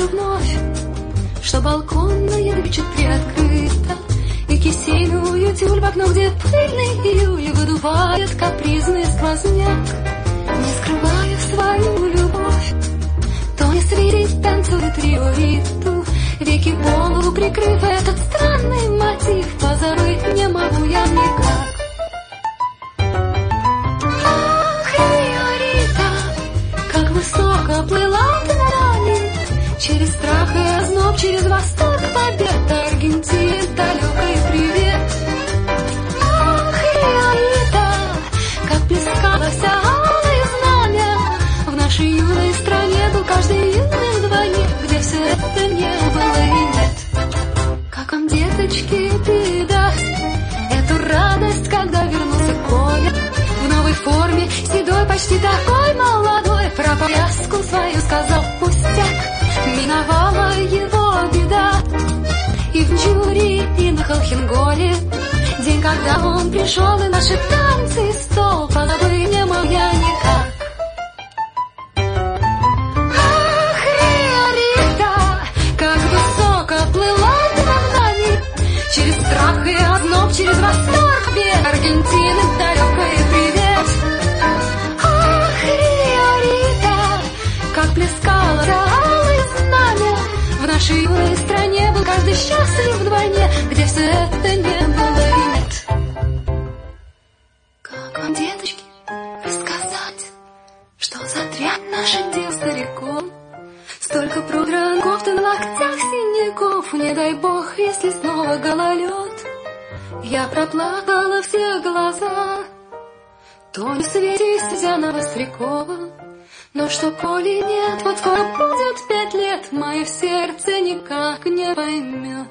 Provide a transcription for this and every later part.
вижу вновь, что балконная дверь чуть приоткрыта, и кисейную тюль в окно, где пыльный июль выдувает капризный сквозняк. Не скрываю свою любовь, то не свирит, танцует риориту, веки полу прикрыв этот странный мотив, позабыть не могу я никак. Высоко плыла ты нами, через страх и озноб, через восторг побед, Аргентине далекой привет. Ах, Риорита, как плескалось алое знамя, в нашей юной стране был каждый юный вдвойне, где все это не было и нет. Как вам, деточки, передаст эту радость, когда вернулся Коля в новой форме, седой, почти такой молодой, про повязку свою сказал пустяк. Миновала его беда и в Джури, и на Холхенголе, день, когда он пришел, и наши танцы и стол, позабыть не мог я никак. Ах, Риорита, как высоко плыла ты над нами, через страх и озноб, через восторг побед, Аргентины далекой привет. Ах, Риорита, как плескало алое знамя, в нашей юной стране был каждый счастлив вдвойне, где все это не было и нет. Как вам, деточки, рассказать, что за дрянь наших дел стариков? Столько продранных кофт на локтях синяков, не дай бог, если снова гололед. Я проплакала все глаза, то не светись на Вострякова. Но что, коли нет, вот скоро будет 5 лет, мое сердце никак не поймет.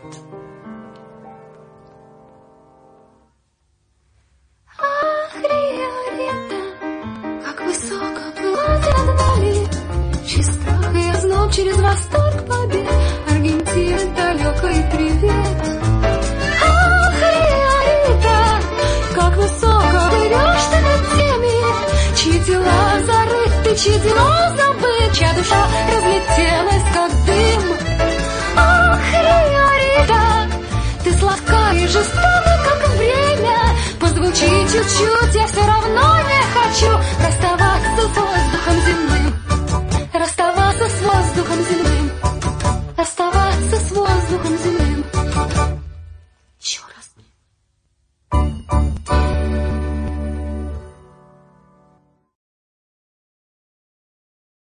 Ах, Риорита, как высоко плыла ты над нами, через страх и озноб, через восторг побед, Аргентины далекой привет. Ах, Риорита, как высоко плывешь ты над теми, чьи дела зарыты, чьи дела забыты, чья душа разлетелась, как дым. Ах, Риорита, ты сладка и жестока, как время, позвучи чуть-чуть, я все равно не хочу расставаться с воздухом земным.